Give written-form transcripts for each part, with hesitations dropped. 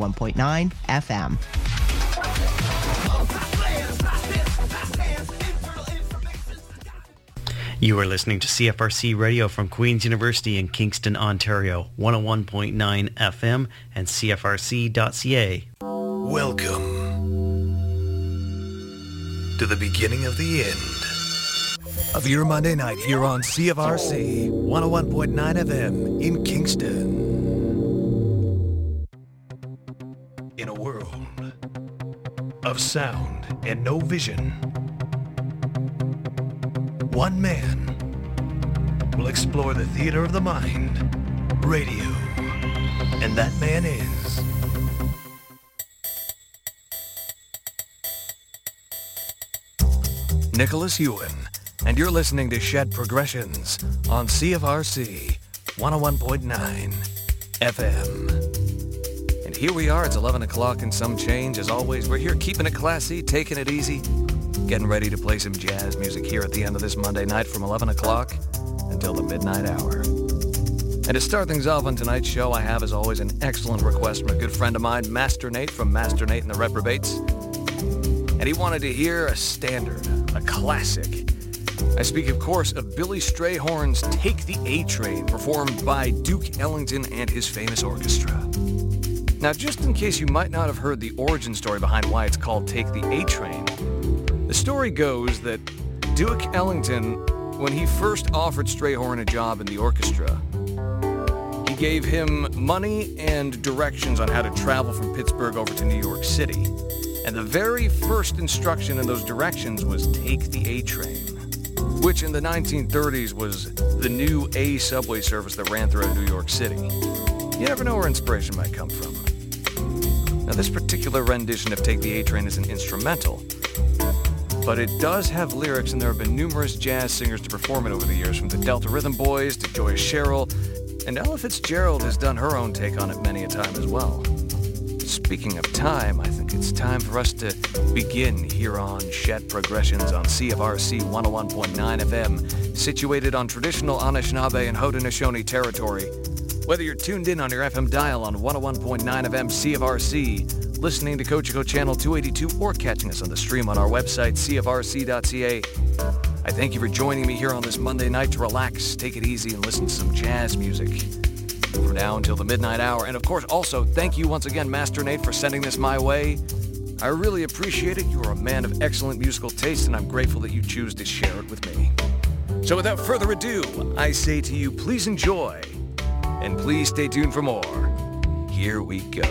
101.9 FM. You are listening to CFRC Radio from Queen's University in Kingston, Ontario, 101.9 FM and CFRC.ca. Welcome to the beginning of the end of your Monday night here on CFRC 101.9 FM in Kingston. In a world of sound and no vision, one man will explore the theater of the mind, radio, and that man is Nicholas Ewan, and you're listening to Shed Progressions on CFRC 101.9 FM. And here we are, it's 11 o'clock and some change. As always, we're here keeping it classy, taking it easy, getting ready to play some jazz music here at the end of this Monday night from 11 o'clock until the midnight hour. And to start things off on tonight's show, I have, as always, an excellent request from a good friend of mine, Master Nate from Master Nate and the Reprobates. And he wanted to hear a standard, a classic. I speak, of course, of Billy Strayhorn's Take the A-Train, performed by Duke Ellington and his famous orchestra. Now, just in case you might not have heard the origin story behind why it's called Take the A-Train, the story goes that Duke Ellington, when he first offered Strayhorn a job in the orchestra, he gave him money and directions on how to travel from Pittsburgh over to New York City. And the very first instruction in those directions was take the A-Train, which in the 1930s was the new A subway service that ran throughout New York City. You never know where inspiration might come from. Now, this particular rendition of Take the A-Train is an instrumental, but it does have lyrics, and there have been numerous jazz singers to perform it over the years, from the Delta Rhythm Boys to Joyce Sherrill, and Ella Fitzgerald has done her own take on it many a time as well. Speaking of time, I think it's time for us to begin here on Shed Progressions on CFRC 101.9 FM, situated on traditional Anishinaabe and Haudenosaunee territory. Whether you're tuned in on your FM dial on 101.9 FM CFRC, listening to Cogeco Channel 282, or catching us on the stream on our website, cfrc.ca. I thank you for joining me here on this Monday night to relax, take it easy, and listen to some jazz music from now until the midnight hour. And of course, also, thank you once again, Master Nate, for sending this my way. I really appreciate it. You are a man of excellent musical taste, and I'm grateful that you choose to share it with me. So without further ado, I say to you, please enjoy, and please stay tuned for more. Here we go.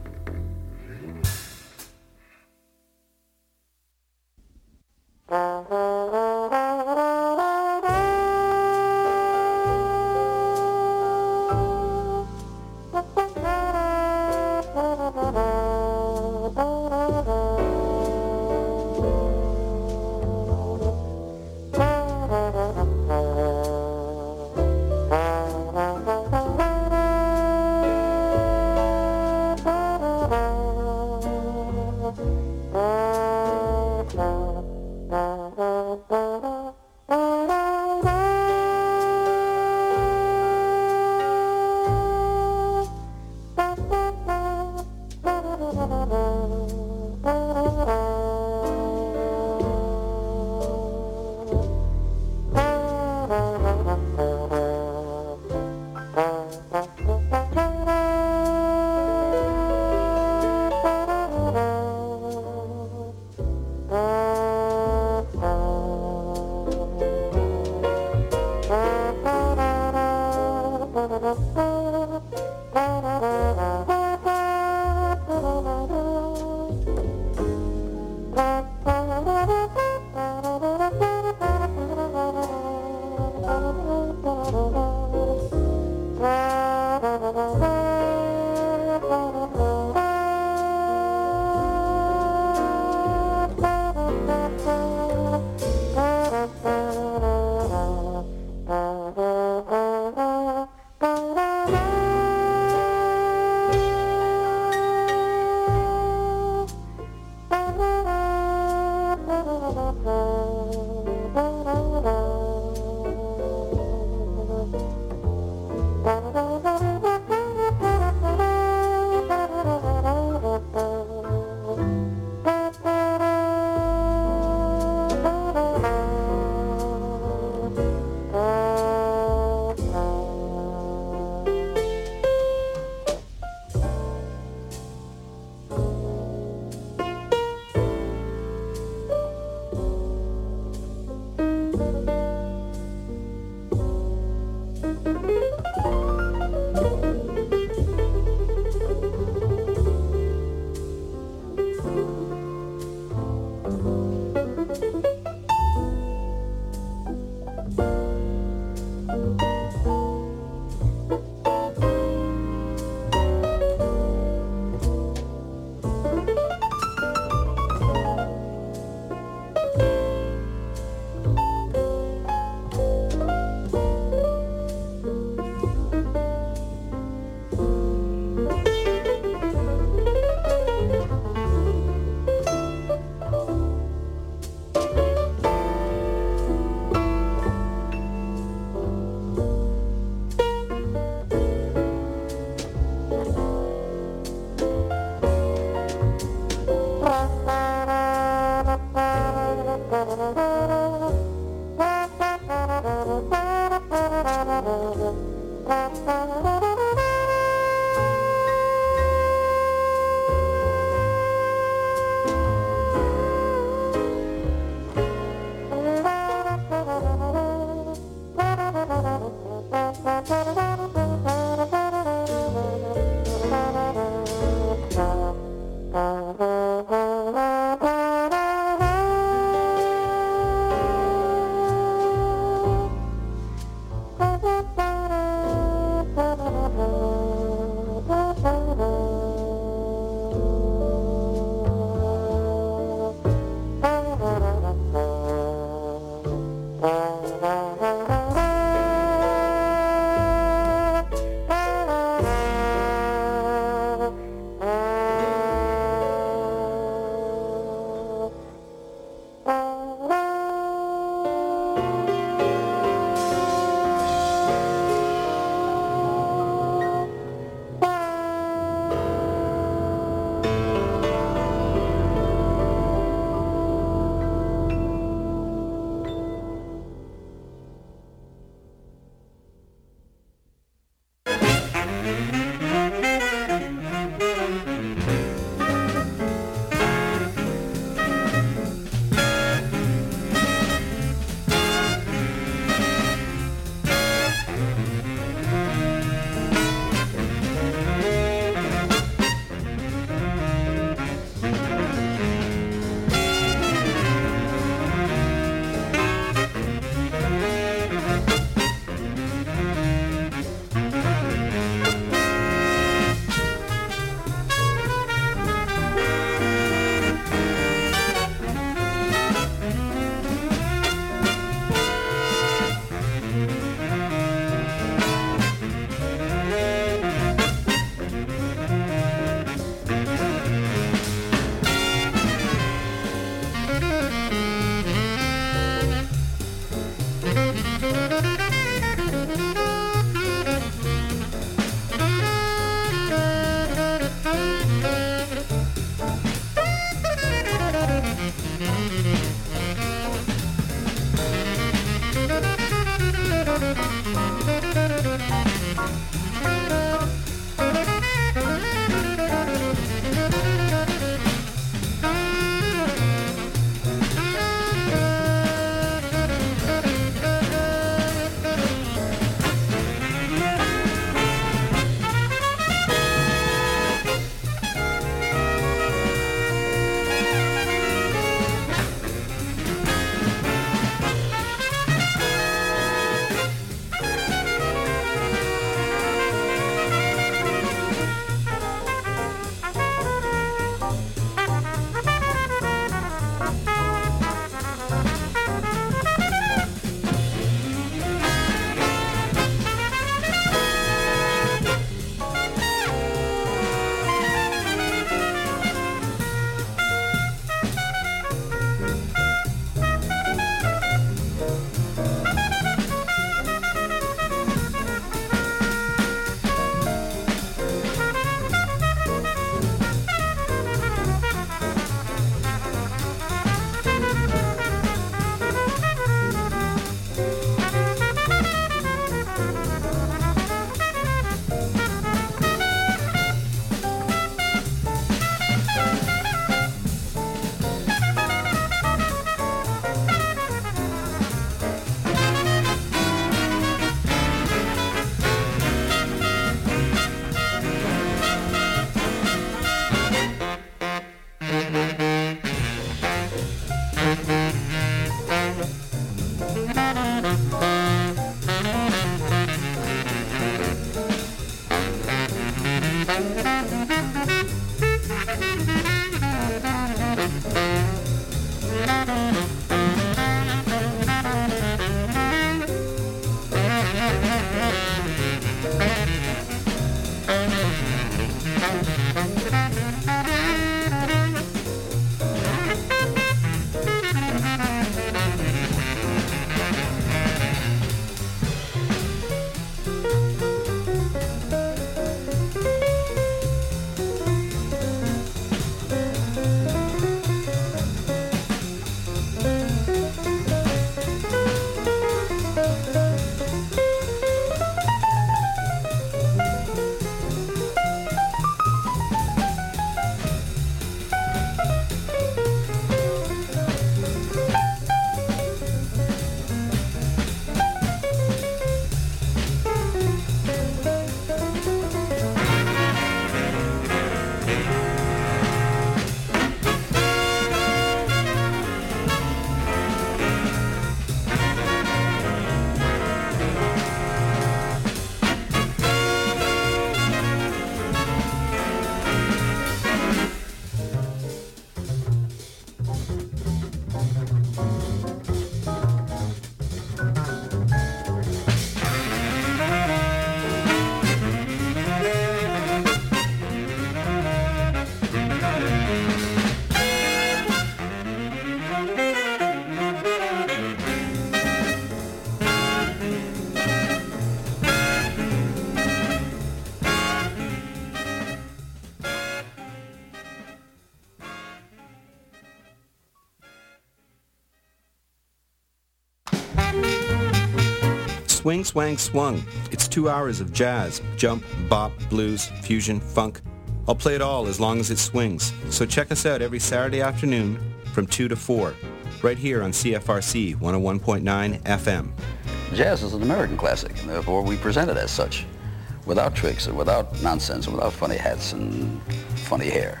Swing Swang Swung. It's 2 hours of jazz, jump, bop, blues, fusion, funk. I'll play it all as long as it swings. So check us out every Saturday afternoon from 2 to 4, right here on CFRC 101.9 FM. Jazz is an American classic, and therefore we present it as such, without tricks and without nonsense and without funny hats and funny hair.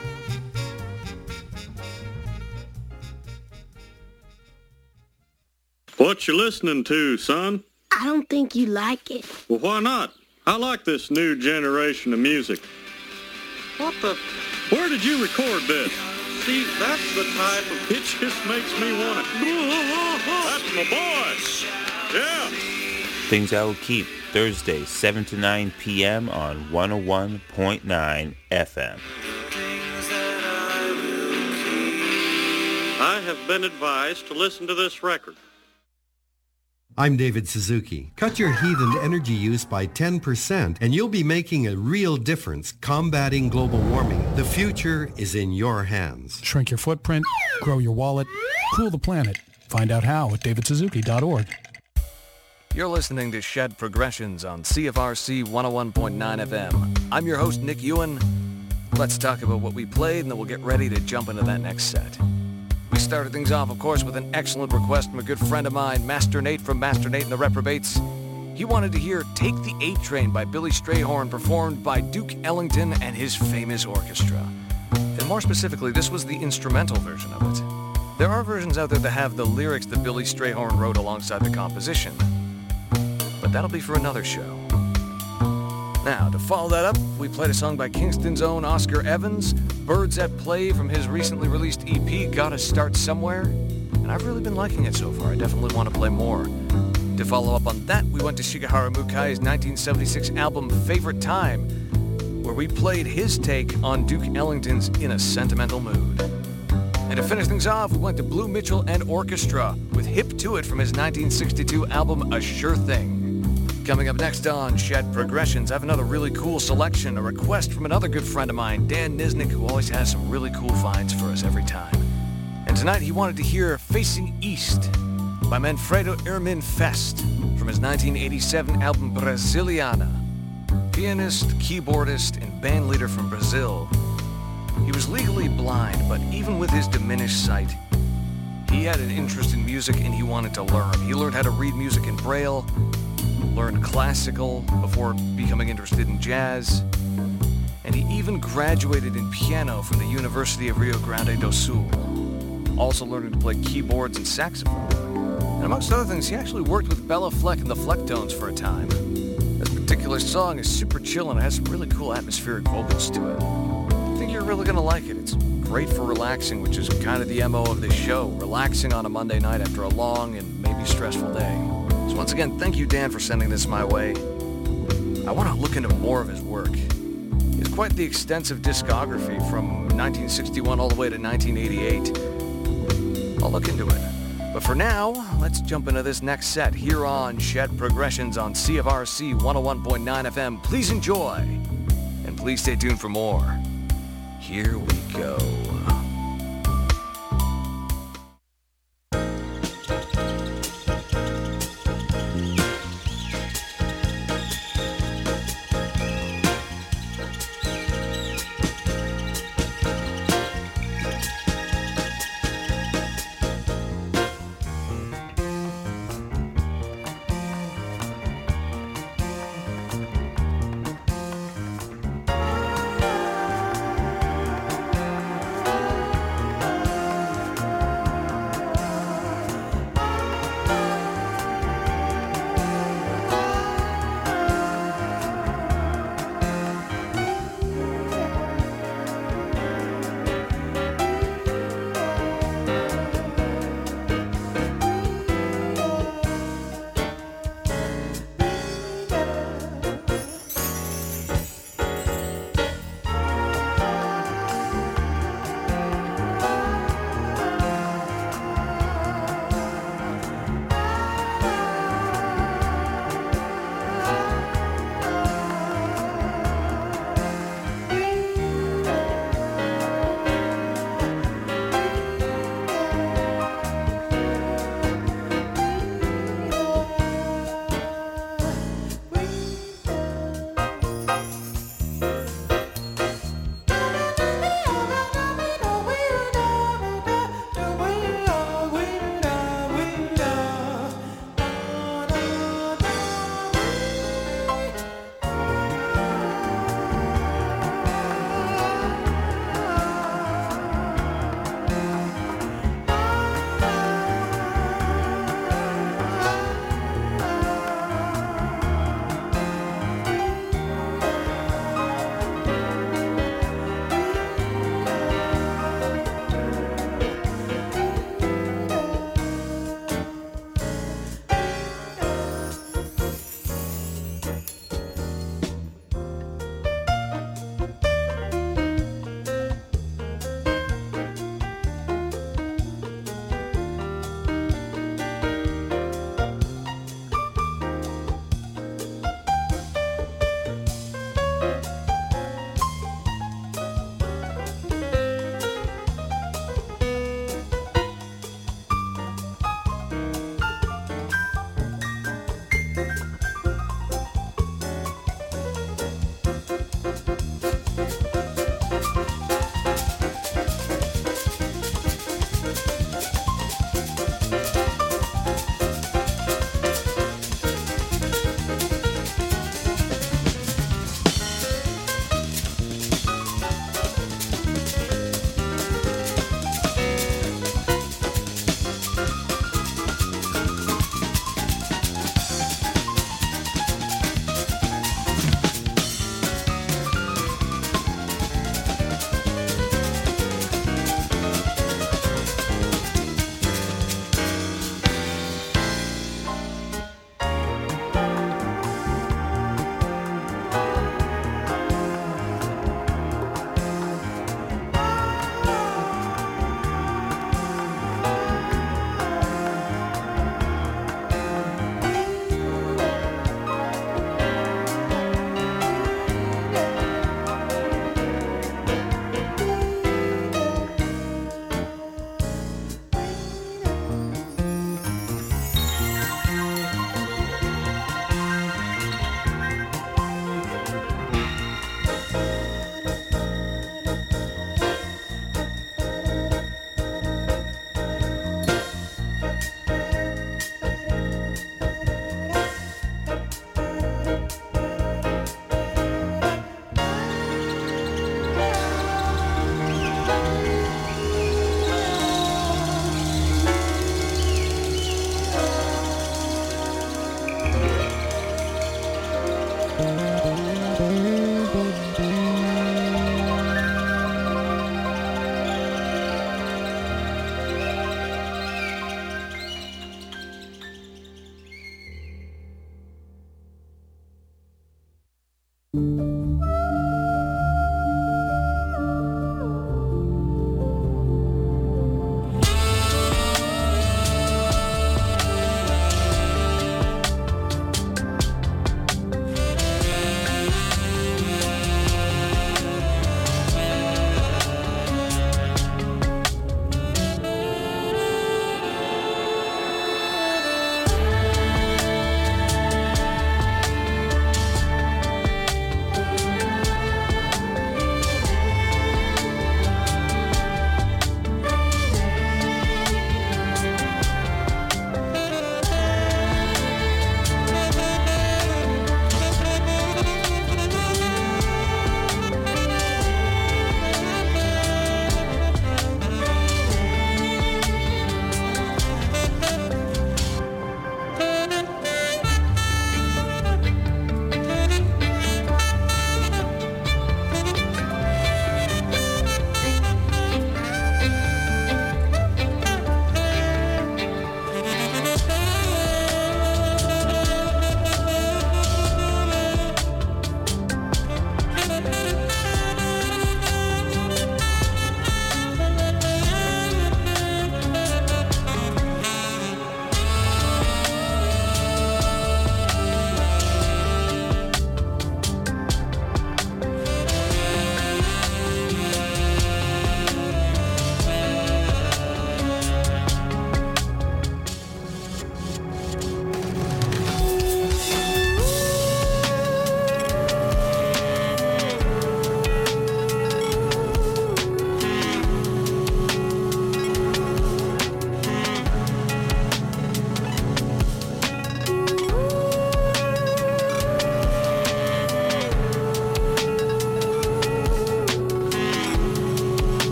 What you listening to, son? I don't think you like it. Well, why not? I like this new generation of music. What the? Where did you record this? See, that's the type of... It just makes me want to... That's my boy! Yeah! Things I Will Keep, Thursday, 7 to 9 p.m. on 101.9 FM. I have been advised to listen to this record. I'm David Suzuki. Cut your heat and energy use by 10% and you'll be making a real difference combating global warming. The future is in your hands. Shrink your footprint, grow your wallet, cool the planet. Find out how at davidsuzuki.org. You're listening to Shed Progressions on CFRC 101.9 FM. I'm your host, Nick Ewan. Let's talk about what we played and then we'll get ready to jump into that next set. We started things off, of course, with an excellent request from a good friend of mine, Master Nate from Master Nate and the Reprobates. He wanted to hear Take the A-Train by Billy Strayhorn, performed by Duke Ellington and his famous orchestra. And more specifically, this was the instrumental version of it. There are versions out there that have the lyrics that Billy Strayhorn wrote alongside the composition. But that'll be for another show. Now, to follow that up, we played a song by Kingston's own Oscar Evans, Birds at Play from his recently released EP, Gotta Start Somewhere, and I've really been liking it so far. I definitely want to play more. To follow up on that, we went to Shigehara Mukai's 1976 album, Favorite Time, where we played his take on Duke Ellington's In a Sentimental Mood. And to finish things off, we went to Blue Mitchell and Orchestra with Hip to It from his 1962 album, A Sure Thing. Coming up next on Shed Progressions, I have another really cool selection, a request from another good friend of mine, Dan Nisnik, who always has some really cool finds for us every time. And tonight he wanted to hear Facing East by Manfredo Irmin Fest from his 1987 album Brasiliana. Pianist, keyboardist, and bandleader from Brazil. He was legally blind, but even with his diminished sight, he had an interest in music and he wanted to learn. He learned how to read music in Braille, learned classical before becoming interested in jazz, and he even graduated in piano from the University of Rio Grande do Sul, also learning to play keyboards and saxophone. And amongst other things, he actually worked with Bella Fleck and the Flecktones for a time. This particular song is super chill and it has some really cool atmospheric vocals to it. I think you're really going to like it. It's great for relaxing, which is kind of the MO of this show, relaxing on a Monday night after a long and maybe stressful day. So once again, thank you, Dan, for sending this my way. I want to look into more of his work. It's quite the extensive discography from 1961 all the way to 1988. I'll look into it. But for now, let's jump into this next set here on Shed Progressions on CFRC 101.9 FM. Please enjoy, and please stay tuned for more. Here we go.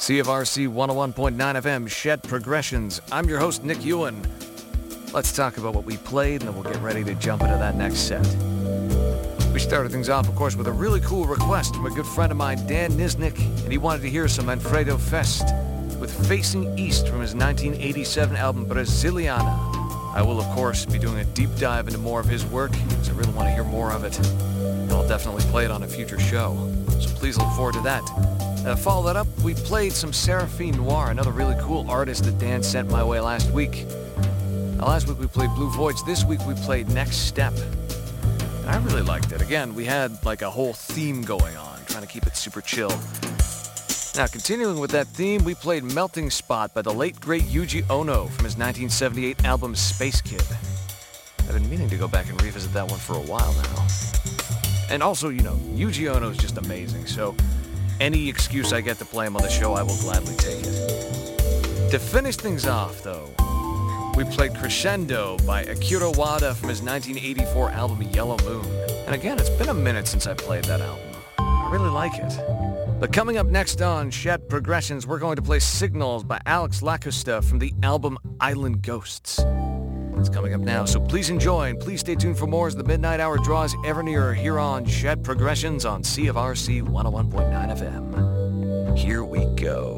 CFRC 101.9 FM, Shed Progressions. I'm your host, Nick Ewan. Let's talk about what we played, and then we'll get ready to jump into that next set. We started things off, of course, with a really cool request from a good friend of mine, Dan Nisnik, and he wanted to hear some Manfredo Fest with Facing East from his 1987 album Brasiliana. I will, of course, be doing a deep dive into more of his work, because I really want to hear more of it. And I'll definitely play it on a future show, so please look forward to that. Follow that up, we played some Seraphine Noir, another really cool artist that Dan sent my way last week. Last week we played Blue Voids. This week we played Next Step. And I really liked it. Again, we had like a whole theme going on, trying to keep it super chill. Now, continuing with that theme, we played Melting Spot by the late, great Yuji Ono from his 1978 album Space Kid. I've been meaning to go back and revisit that one for a while now. And also, you know, Yuji Ono is just amazing, so any excuse I get to play him on the show, I will gladly take it. To finish things off, though, we played Crescendo by Akira Wada from his 1984 album Yellow Moon. And again, it's been a minute since I played that album. I really like it. But coming up next on Shed Progressions, we're going to play Signals by Alex Lacosta from the album Island Ghosts. It's coming up now, so please enjoy and please stay tuned for more as the midnight hour draws ever nearer here on Shed Progressions on CFRC 101.9 FM. Here we go.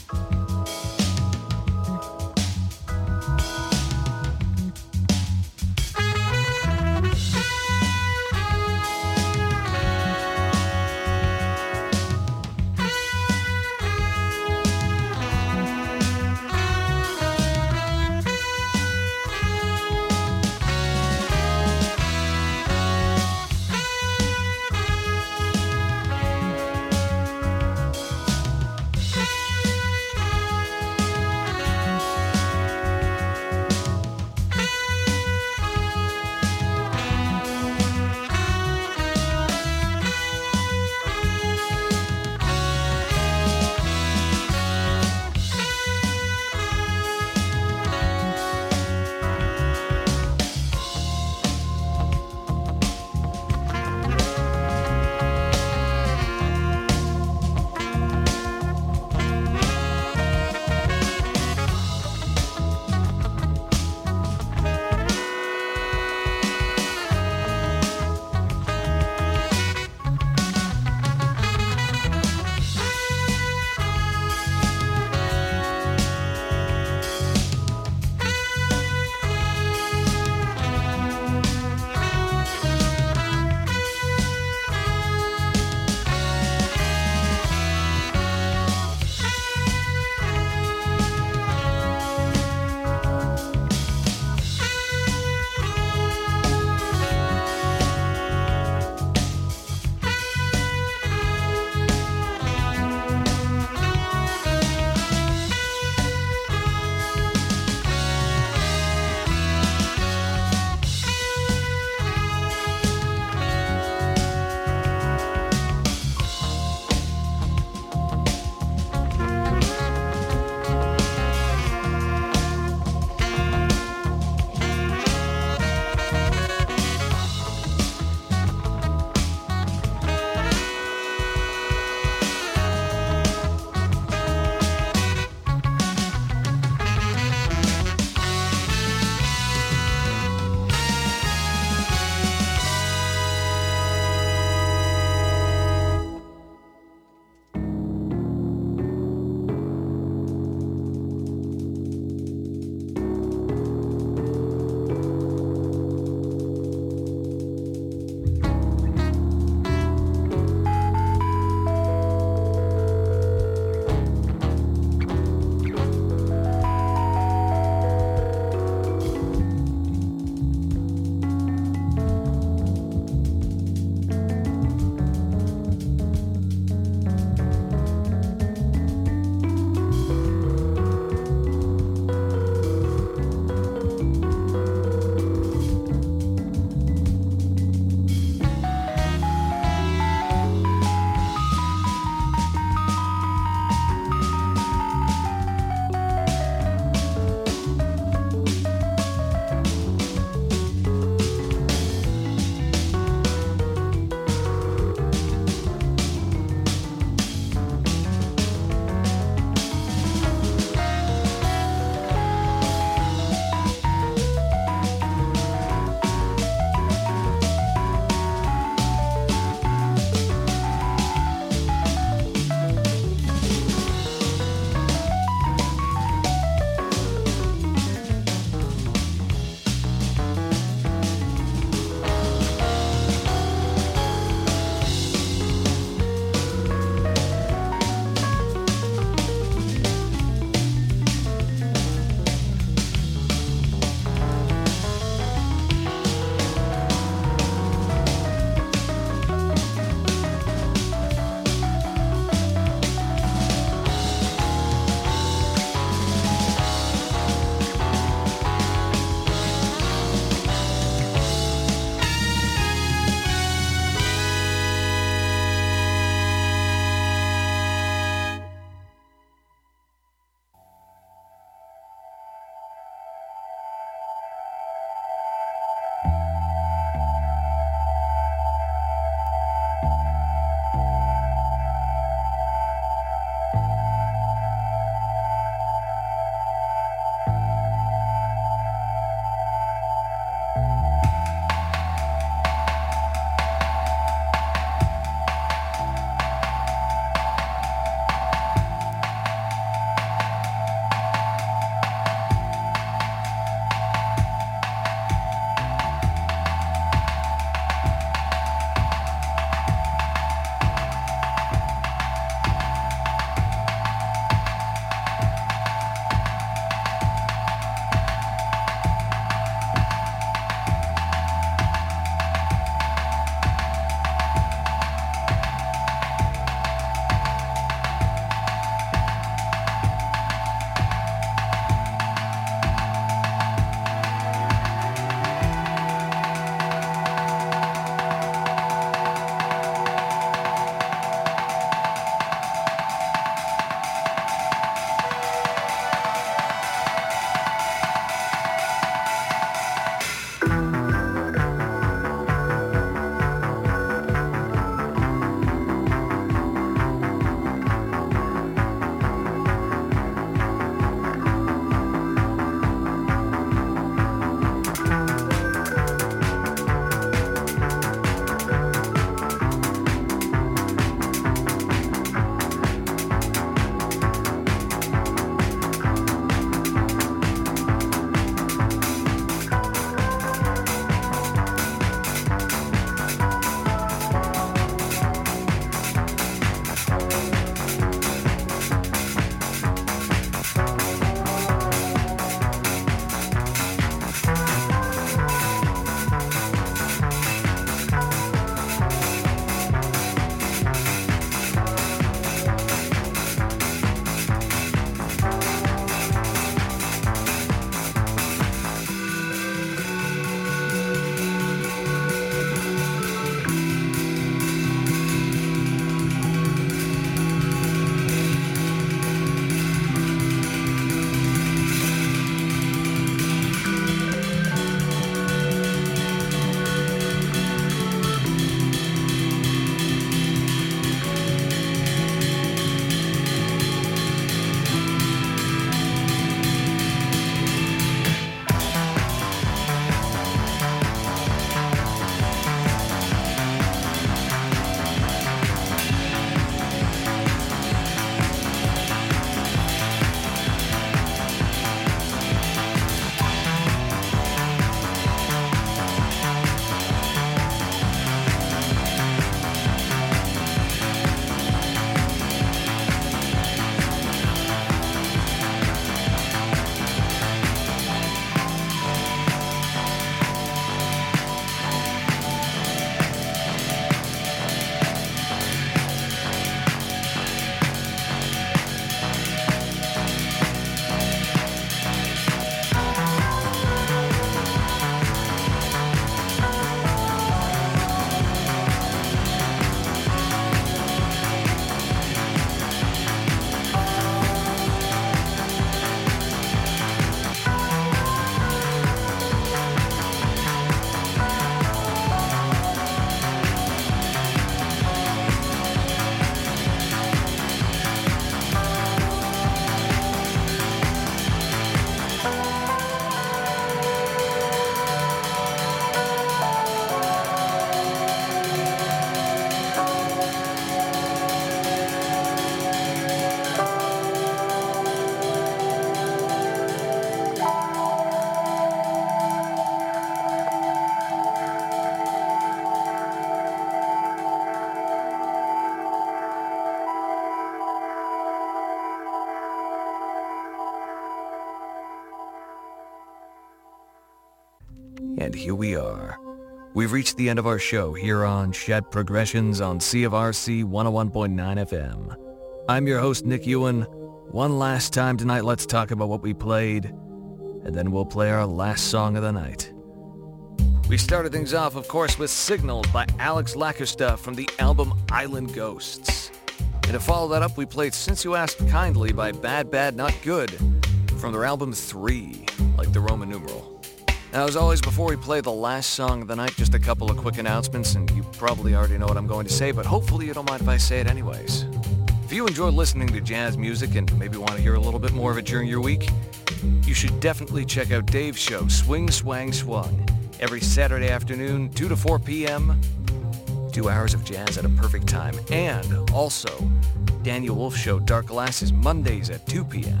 And here we are. We've reached the end of our show here on Shed Progressions on CFRC 101.9 FM. I'm your host, Nick Ewan. One last time tonight, let's talk about what we played, and then we'll play our last song of the night. We started things off, of course, with Signals by Alex Lacusta from the album Island Ghosts. And to follow that up, we played Since You Asked Kindly by Bad Bad Not Good from their album 3, like the Roman numeral. Now, as always, before we play the last song of the night, just a couple of quick announcements, and you probably already know what I'm going to say, but hopefully you don't mind if I say it anyways. If you enjoy listening to jazz music and maybe want to hear a little bit more of it during your week, you should definitely check out Dave's show, Swing, Swang, Swung, every Saturday afternoon, 2 to 4 p.m., 2 hours of jazz at a perfect time. And also, Daniel Wolf's show, Dark Glasses, Mondays at 2 p.m.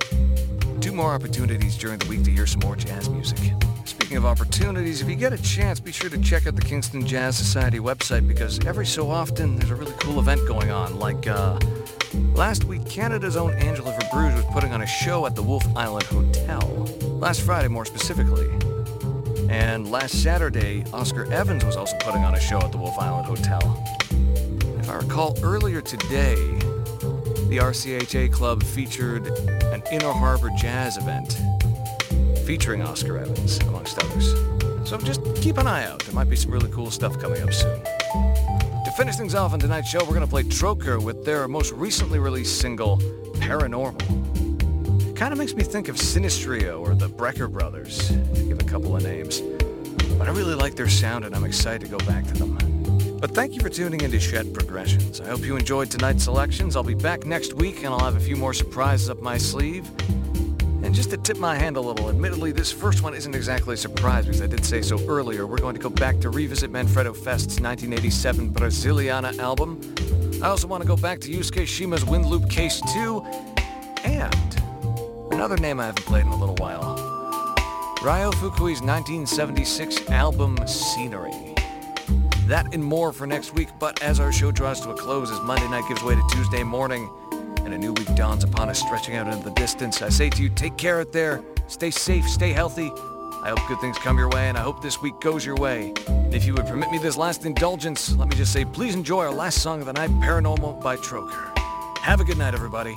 2 more opportunities during the week to hear some more jazz music. Speaking of opportunities, if you get a chance, be sure to check out the Kingston Jazz Society website because every so often there's a really cool event going on. Like last week, Canada's own Angela Verbruge was putting on a show at the Wolf Island Hotel. Last Friday, more specifically. And last Saturday, Oscar Evans was also putting on a show at the Wolf Island Hotel. If I recall, earlier today, the RCHA Club featured an Inner Harbor Jazz event featuring Oscar Evans, amongst others. So just keep an eye out. There might be some really cool stuff coming up soon. To finish things off on tonight's show, we're going to play Troker with their most recently released single, Paranormal. It kind of makes me think of Sinistrio or the Brecker Brothers, to give a couple of names. But I really like their sound and I'm excited to go back to them. But thank you for tuning into Shed Progressions. I hope you enjoyed tonight's selections. I'll be back next week and I'll have a few more surprises up my sleeve. And just to tip my hand a little, admittedly, this first one isn't exactly a surprise because I did say so earlier. We're going to go back to revisit Manfredo Fest's 1987 Brasiliana album. I also want to go back to Yusuke Shima's Wind Loop Case 2 and another name I haven't played in a little while. Ryo Fukui's 1976 album Scenery. That and more for next week, but as our show draws to a close as Monday night gives way to Tuesday morning, and a new week dawns upon us stretching out into the distance, I say to you, take care out there, stay safe, stay healthy. I hope good things come your way, and I hope this week goes your way. And if you would permit me this last indulgence, let me just say, please enjoy our last song of the night, Paranormal by Troker. Have a good night, everybody.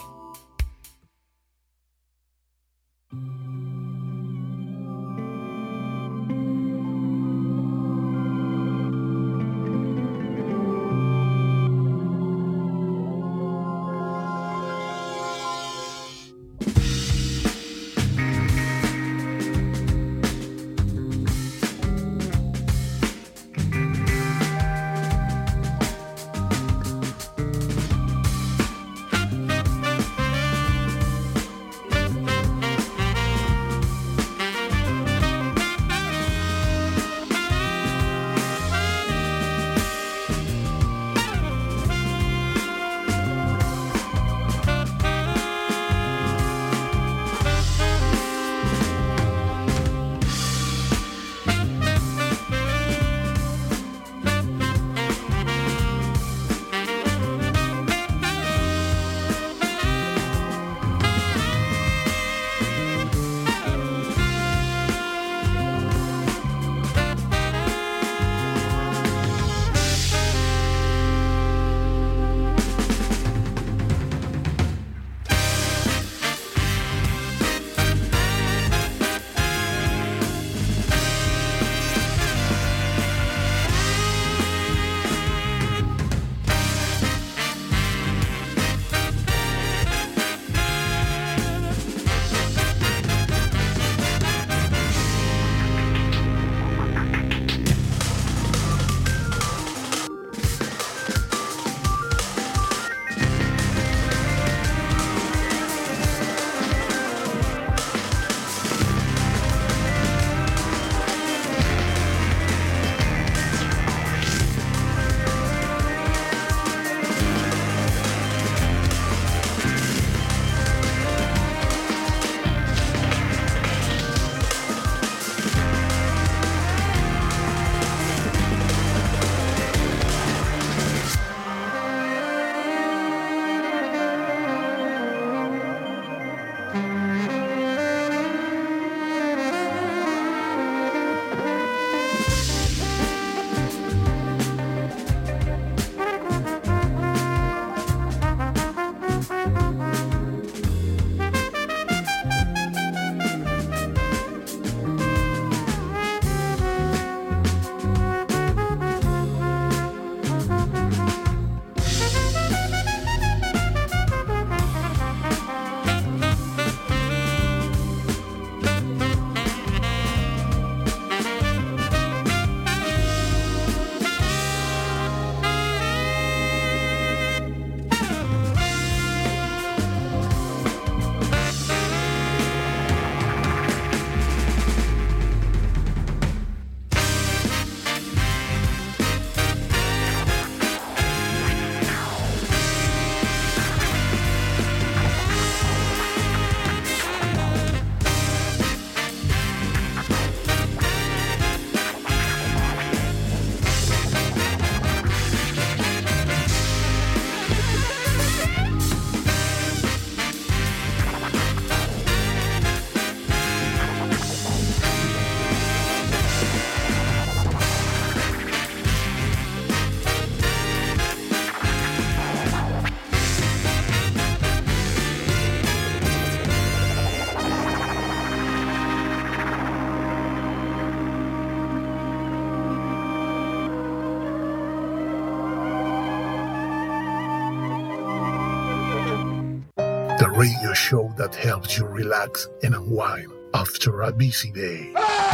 radio show that helps you relax and unwind after a busy day.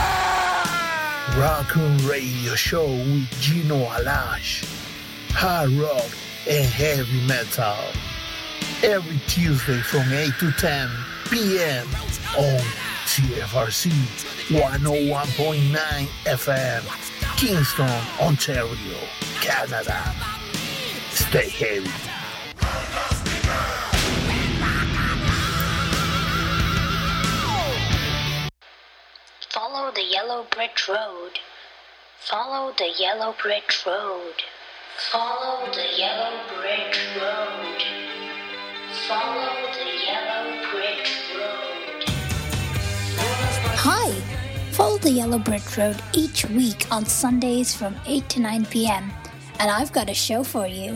Raccoon Radio Show with Gino Alash. Hard rock and heavy metal. Every Tuesday from 8 to 10 p.m. on CFRC 101.9 FM, Kingston, Ontario, Canada. Stay heavy. Follow the yellow brick road. Follow the yellow brick road. Follow the yellow brick road. Follow the yellow brick road. Hi! Follow the yellow brick road each week on Sundays from 8 to 9 p.m. And I've got a show for you.